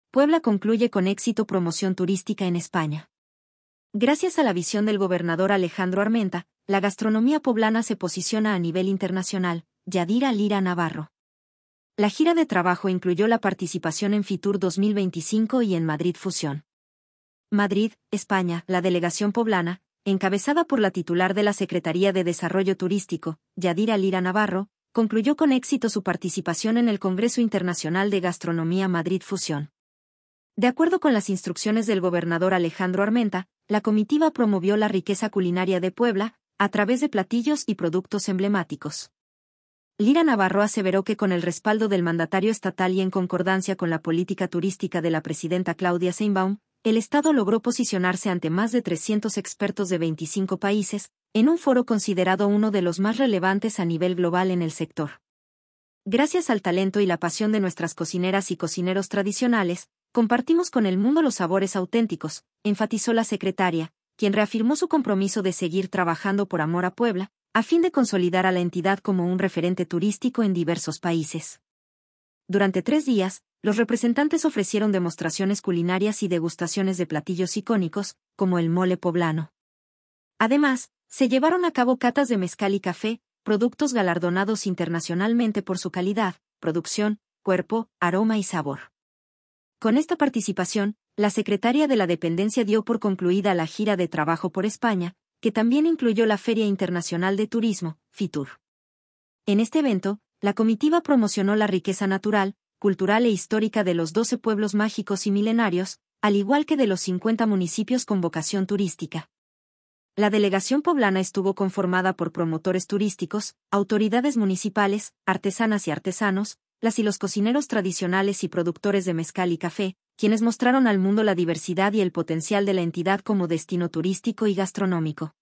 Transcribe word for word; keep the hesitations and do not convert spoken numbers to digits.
Puebla concluye con éxito promoción turística en España. Gracias a la visión del gobernador Alejandro Armenta, la gastronomía poblana se posiciona a nivel internacional. Yadira Lira Navarro. La gira de trabajo incluyó la participación en Fitur dos mil veinticinco y en Madrid Fusión. Madrid, España, la delegación poblana, encabezada por la titular de la Secretaría de Desarrollo Turístico, Yadira Lira Navarro, concluyó con éxito su participación en el Congreso Internacional de Gastronomía Madrid Fusión. De acuerdo con las instrucciones del gobernador Alejandro Armenta, la comitiva promovió la riqueza culinaria de Puebla, a través de platillos y productos emblemáticos. Lira Navarro aseveró que con el respaldo del mandatario estatal y en concordancia con la política turística de la presidenta Claudia Sheinbaum, el Estado logró posicionarse ante más de trescientos expertos de veinticinco países, en un foro considerado uno de los más relevantes a nivel global en el sector. Gracias al talento y la pasión de nuestras cocineras y cocineros tradicionales, compartimos con el mundo los sabores auténticos, enfatizó la secretaria, quien reafirmó su compromiso de seguir trabajando por amor a Puebla, a fin de consolidar a la entidad como un referente turístico en diversos países. Durante tres días, los representantes ofrecieron demostraciones culinarias y degustaciones de platillos icónicos, como el mole poblano. Además, se llevaron a cabo catas de mezcal y café, productos galardonados internacionalmente por su calidad, producción, cuerpo, aroma y sabor. Con esta participación, la secretaria de la dependencia dio por concluida la gira de trabajo por España, que también incluyó la Feria Internacional de Turismo, Fitur. En este evento, la comitiva promocionó la riqueza natural, cultural e histórica de los doce pueblos mágicos y milenarios, al igual que de los cincuenta municipios con vocación turística. La delegación poblana estuvo conformada por promotores turísticos, autoridades municipales, artesanas y artesanos, las y los cocineros tradicionales y productores de mezcal y café, quienes mostraron al mundo la diversidad y el potencial de la entidad como destino turístico y gastronómico.